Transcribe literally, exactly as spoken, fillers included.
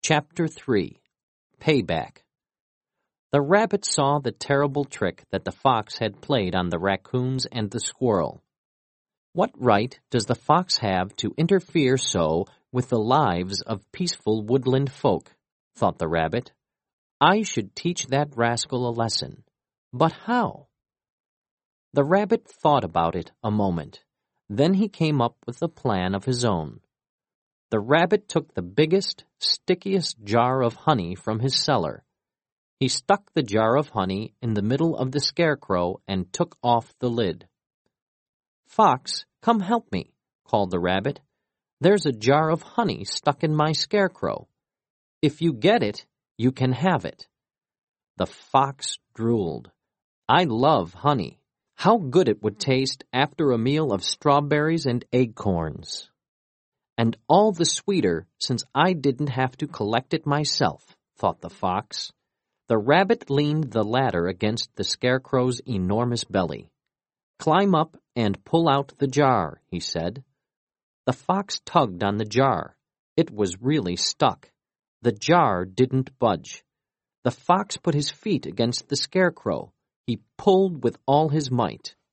Chapter three. Payback. The rabbit saw the terrible trick that the fox had played on the raccoons and the squirrel. What right does the fox have to interfere so with the lives of peaceful woodland folk? Thought the rabbit. I should teach that rascal a lesson. But how? The rabbit thought about it a moment. Then he came up with a plan of his own. The rabbit took the biggest, stickiest jar of honey from his cellar. He stuck the jar of honey in the middle of the scarecrow and took off the lid. "Fox, come help me," called the rabbit. "There's a jar of honey stuck in my scarecrow. If you get it, you can have it." The fox drooled. "I love honey. How good it would taste after a meal of strawberries and acorns. And all the sweeter since I didn't have to collect it myself," thought the fox. The rabbit leaned the ladder against the scarecrow's enormous belly. "Climb up and pull out the jar," he said. The fox tugged on the jar. It was really stuck. The jar didn't budge. The fox put his feet against the scarecrow. He pulled with all his might.